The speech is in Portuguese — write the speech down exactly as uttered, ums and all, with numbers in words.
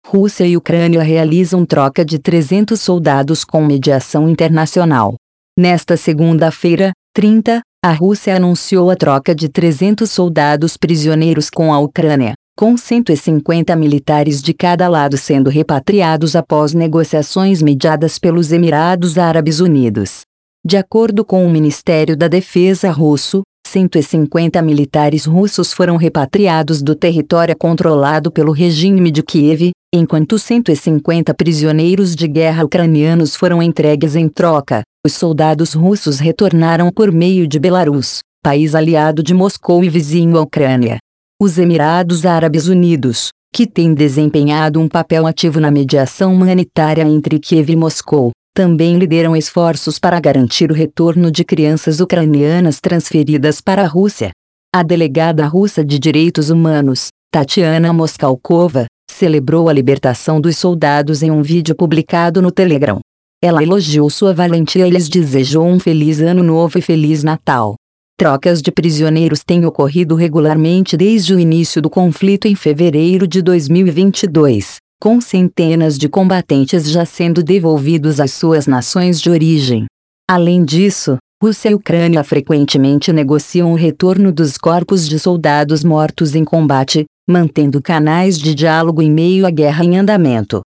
Rússia e Ucrânia realizam troca de trezentos soldados com mediação internacional. Nesta segunda-feira, trinta, a Rússia anunciou a troca de trezentos soldados prisioneiros com a Ucrânia, com cento e cinquenta militares de cada lado sendo repatriados após negociações mediadas pelos Emirados Árabes Unidos. De acordo com o Ministério da Defesa russo, cento e cinquenta militares russos foram repatriados do território controlado pelo regime de Kiev, enquanto cento e cinquenta prisioneiros de guerra ucranianos foram entregues em troca. Os soldados russos retornaram por meio de Belarus, país aliado de Moscou e vizinho à Ucrânia. Os Emirados Árabes Unidos, que têm desempenhado um papel ativo na mediação humanitária entre Kiev e Moscou, também lideram esforços para garantir o retorno de crianças ucranianas transferidas para a Rússia. A delegada russa de direitos humanos, Tatiana Moskalkova, celebrou a libertação dos soldados em um vídeo publicado no Telegram. Ela elogiou sua valentia e lhes desejou um feliz ano novo e feliz Natal. Trocas de prisioneiros têm ocorrido regularmente desde o início do conflito em fevereiro de dois mil e vinte e dois, com centenas de combatentes já sendo devolvidos às suas nações de origem. Além disso, Rússia e Ucrânia frequentemente negociam o retorno dos corpos de soldados mortos em combate, mantendo canais de diálogo em meio à guerra em andamento.